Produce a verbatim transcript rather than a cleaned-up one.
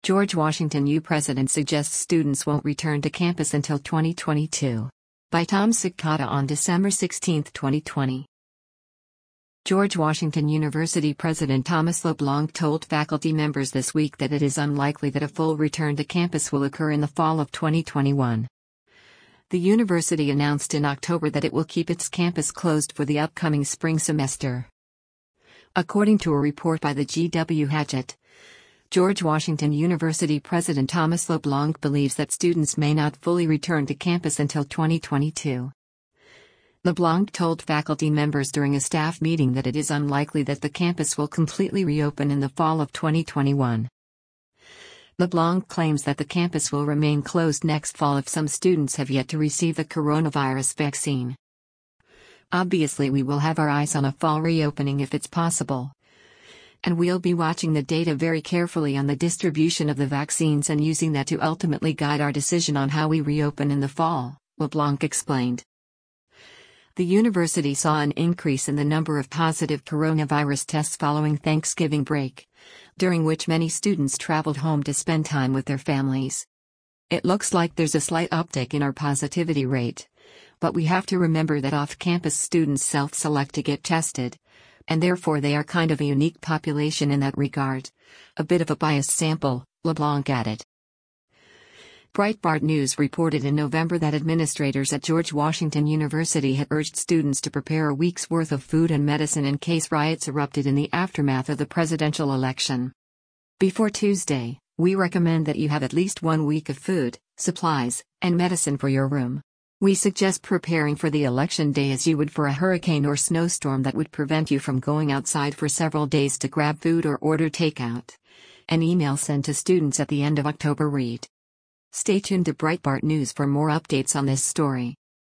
George Washington U President suggests students won't return to campus until twenty twenty-two. By Tom Cicada on December sixteenth, twenty twenty. George Washington University President Thomas LeBlanc told faculty members this week that it is unlikely that a full return to campus will occur in the fall of twenty twenty-one. The university announced in October that it will keep its campus closed for the upcoming spring semester. According to a report by the G W Hatchett, George Washington University President Thomas LeBlanc believes that students may not fully return to campus until twenty twenty-two. LeBlanc told faculty members during a staff meeting that it is unlikely that the campus will completely reopen in the fall of twenty twenty-one. LeBlanc claims that the campus will remain closed next fall if some students have yet to receive the coronavirus vaccine. Obviously, we will have our eyes on a fall reopening if it's possible. And we'll be watching the data very carefully on the distribution of the vaccines and using that to ultimately guide our decision on how we reopen in the fall, LeBlanc explained. The university saw an increase in the number of positive coronavirus tests following Thanksgiving break, during which many students traveled home to spend time with their families. It looks like there's a slight uptick in our positivity rate, but we have to remember that off-campus students self-select to get tested, and therefore they are kind of a unique population in that regard. A bit of a biased sample, LeBlanc added. Breitbart News reported in November that administrators at George Washington University had urged students to prepare a week's worth of food and medicine in case riots erupted in the aftermath of the presidential election. Before Tuesday, we recommend that you have at least one week of food, supplies, and medicine for your room. We suggest preparing for the election day as you would for a hurricane or snowstorm that would prevent you from going outside for several days to grab food or order takeout. An email sent to students at the end of October read. Stay tuned to Breitbart News for more updates on this story.